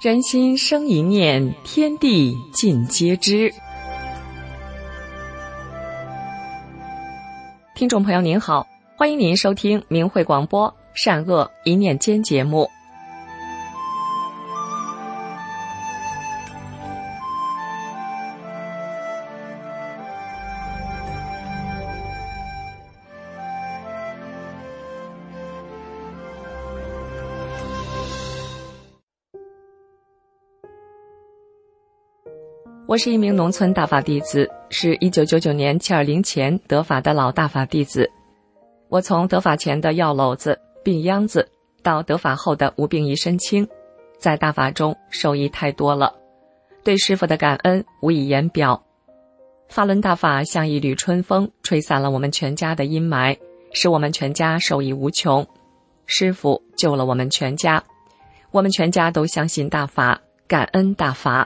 人心生一念，天地尽皆知。听众朋友您好，欢迎您收听明慧广播善恶一念间节目。我是一名农村大法弟子，是1999年720前得法的老大法弟子。我从得法前的药篓子、病秧子，到得法后的无病一身轻，在大法中受益太多了，对师父的感恩无以言表。法轮大法像一缕春风，吹散了我们全家的阴霾，使我们全家受益无穷。师父救了我们全家，我们全家都相信大法，感恩大法。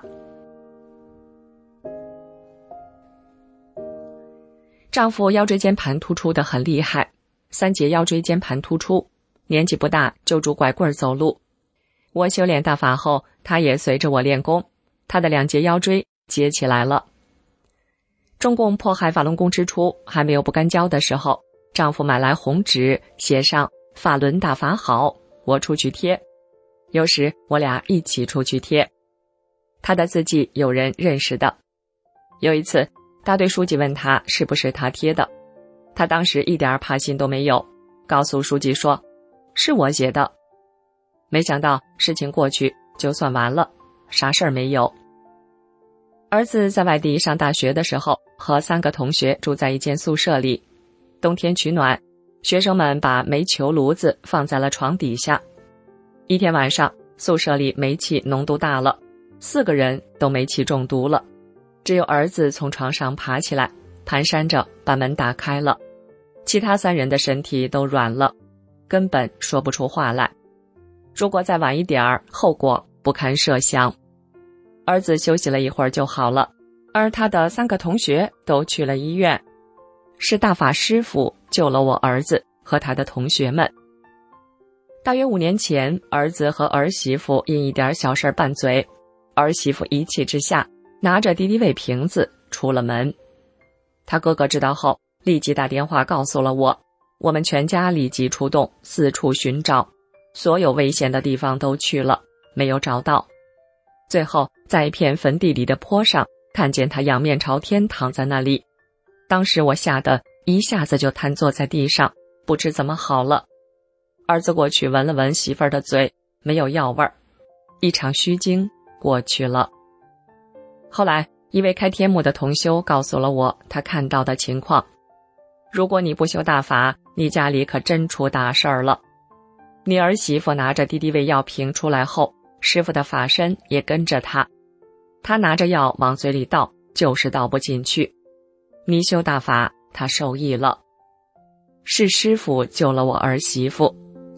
丈夫腰椎间盘突出的很厉害，3节腰椎间盘突出，年纪不大就拄拐棍走路。我修炼大法后，他也随着我练功，他的2节腰椎接起来了。中共迫害法轮功之初，还没有不干胶的时候，丈夫买来红纸，写上法轮大法好，我出去贴。有时我俩一起出去贴，他的字迹有人认识的。有一次大队书记问他是不是他贴的，他当时一点怕心都没有，告诉书记说是我写的。没想到事情过去就算完了，啥事儿没有。儿子在外地上大学的时候，和3个同学住在一间宿舍里，冬天取暖，学生们把煤球炉子放在了床底下。一天晚上，宿舍里煤气浓度大了，4个人都煤气中毒了。只有儿子从床上爬起来，蹒跚着把门打开了，其他3人的身体都软了，根本说不出话来。如果再晚一点儿，后果不堪设想。儿子休息了一会儿就好了，而他的3个同学都去了医院。是大法师父救了我儿子和他的同学们。大约5年前，儿子和儿媳妇因一点小事拌嘴，儿媳妇一气之下拿着敌敌畏瓶子出了门。他哥哥知道后立即打电话告诉了我，我们全家立即出动，四处寻找，所有危险的地方都去了，没有找到。最后在一片坟地里的坡上看见他仰面朝天躺在那里，当时我吓得一下子就瘫坐在地上，不知怎么好了。儿子过去闻了闻媳妇儿的嘴，没有药味儿，一场虚惊过去了。后来一位开天目的同修告诉了我他看到的情况，如果你不修大法，你家里可真出大事儿了。你儿媳妇拿着敌敌畏药瓶出来后，师父的法身也跟着他，他拿着药往嘴里倒，就是倒不进去。你修大法，他受益了，是师父救了我儿媳妇。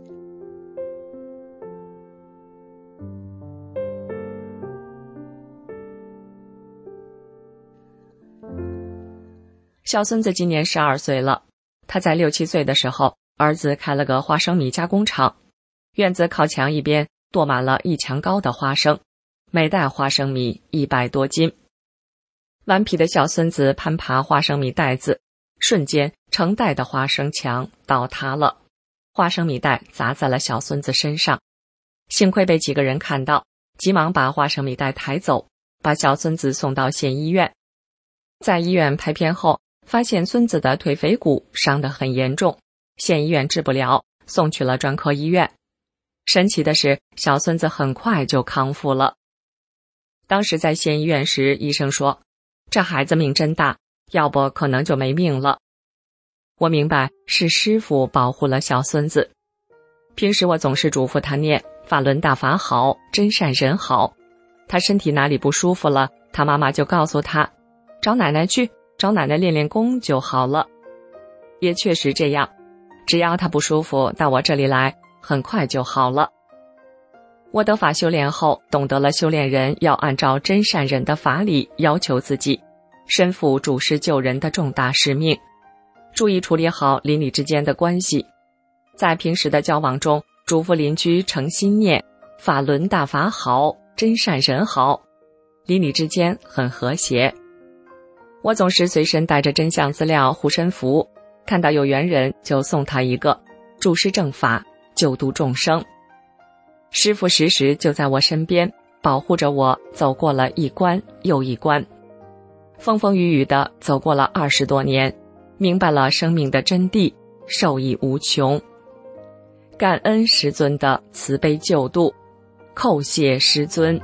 小孙子今年12岁了，他在6、7岁的时候，儿子开了个花生米加工厂，院子靠墙一边垛满了1墙高的花生，每袋花生米100多斤。顽皮的小孙子攀爬花生米袋子，瞬间成袋的花生墙倒塌了，花生米袋砸在了小孙子身上。幸亏被几个人看到，急忙把花生米袋抬走，把小孙子送到县医院。在医院拍片后，发现孙子的腿腓骨伤得很严重，县医院治不了，送去了专科医院。神奇的是，小孙子很快就康复了。当时在县医院时，医生说这孩子命真大，要不可能就没命了。我明白是师父保护了小孙子。平时我总是嘱咐他念法轮大法好，真善人好。他身体哪里不舒服了，他妈妈就告诉他找奶奶去，找奶奶练练功就好了。也确实这样，只要他不舒服，到我这里来，很快就好了。我得法修炼后，懂得了修炼人要按照真善忍的法理要求自己，身负主师救人的重大使命，注意处理好邻里之间的关系。在平时的交往中，嘱咐邻居诚心念法轮大法好， 真善人好，邻里之间很和谐。我总是随身带着真相资料护身符，看到有缘人就送他一个，注释正法，救度众生。师父时时就在我身边，保护着我走过了一关又一关，风风雨雨的走过了20多年，明白了生命的真谛，受益无穷。感恩师尊的慈悲救度，叩谢师尊。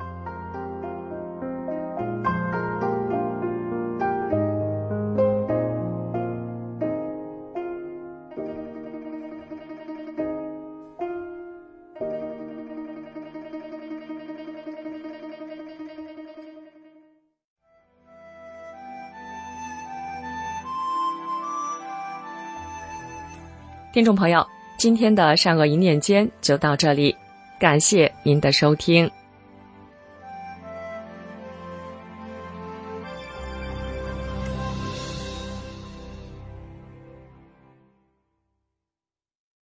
听众朋友，今天的善恶一念间就到这里，感谢您的收听。